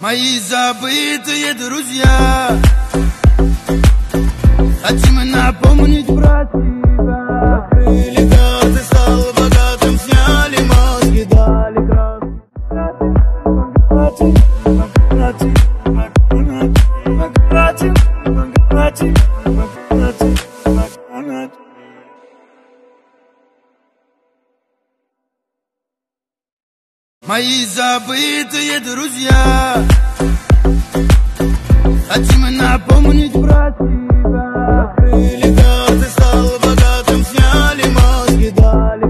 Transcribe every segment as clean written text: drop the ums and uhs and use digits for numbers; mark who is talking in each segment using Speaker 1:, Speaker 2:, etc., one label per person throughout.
Speaker 1: Мои забытые друзья, хотим напомнить про тебя. Открыли карты, стал богатым, сняли маски, дали Мои забытые друзья, хотим напомнить про тебя. Открыли карты, стал богатым, сняли маски, дали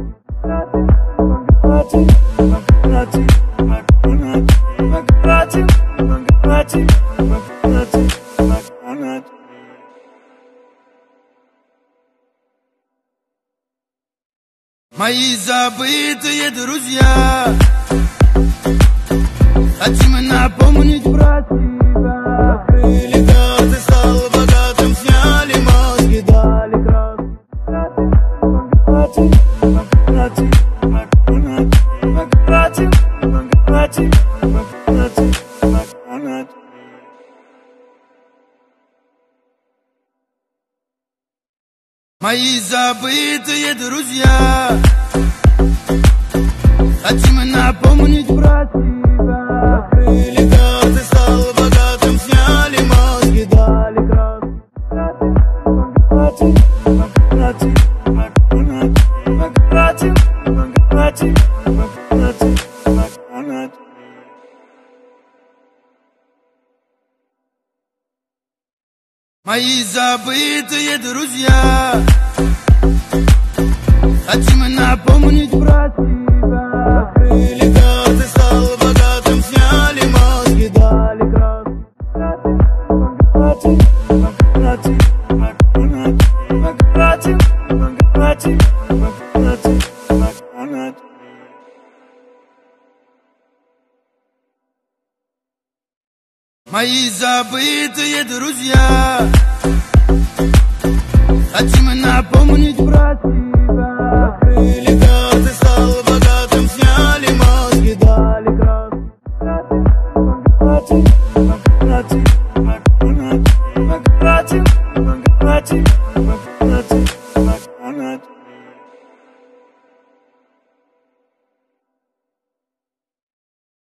Speaker 1: Мои забытые друзья, хотим напомнить про тебя. Открыли карты, стал богатым, сняли маски, дали Мои забытые друзья, хотим напомнить про тебя. Открыли карты, стал богатым, сняли маски, дали Мои забытые друзья, хотим напомнить про тебя. Открыли карты, стал богатым, сняли маски, дали Мои забытые друзья, хотим напомнить про тебя. Открыли карты, стал богатым, сняли маски, дали
Speaker 2: Bugatti